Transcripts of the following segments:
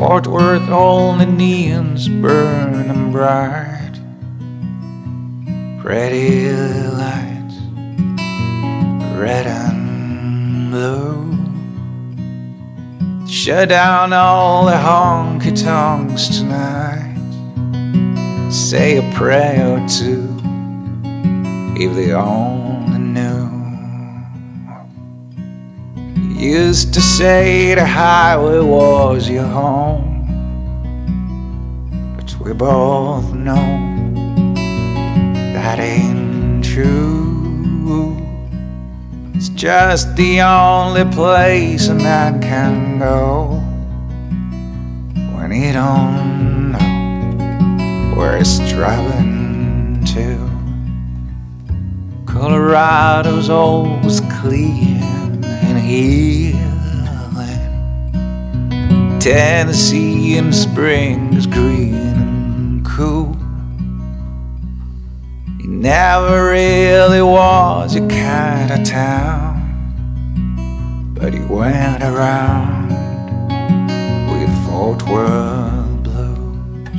Fort Worth, all the neons burning bright, pretty lights, red and blue. Shut down all the honky-tonks tonight, say a prayer or two, if they only knew. You used to say the highway was your home, but we both know that ain't true. It's just the only place a man can go when he don't know where he's traveling to. Colorado's always clean and healing. Tennessee in spring is green and cool. It never really was your kind of town, but he went around with Fort Worth blues.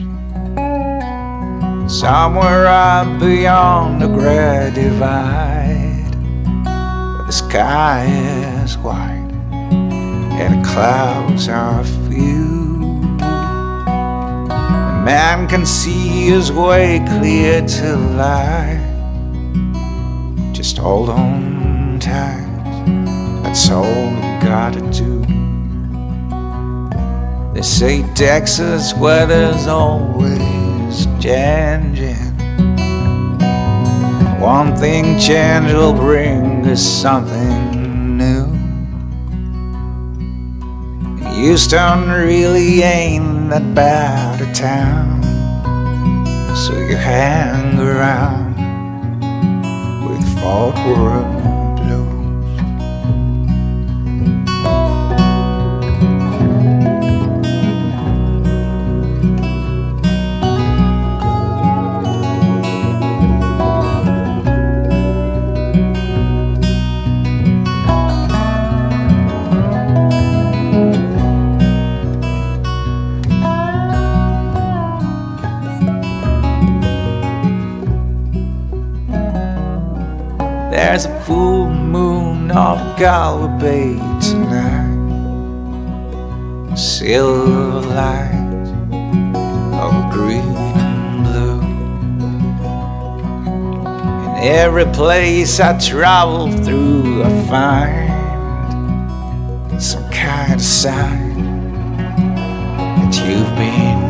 Somewhere out beyond the Great Divide, where the sky is white and the clouds are few, a man can see his way clear to light. Just hold on tight, that's all you gotta do. They say Texas weather's always changing. One thing change will bring is something new. Houston really ain't that bad a town, so you hang around with Fort Worth blues. There's a full moon off Galway Bay tonight, silver light of green and blue. In every place I travel through, I find some kind of sign that you've been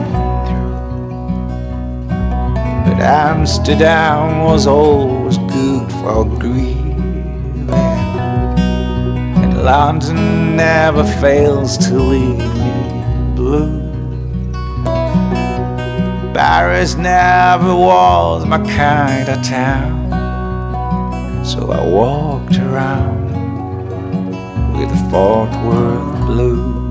through. But Amsterdam was always good for grieving, and London never fails to leave me blue. Paris never was my kind of town, so I walked around with Fort Worth blues.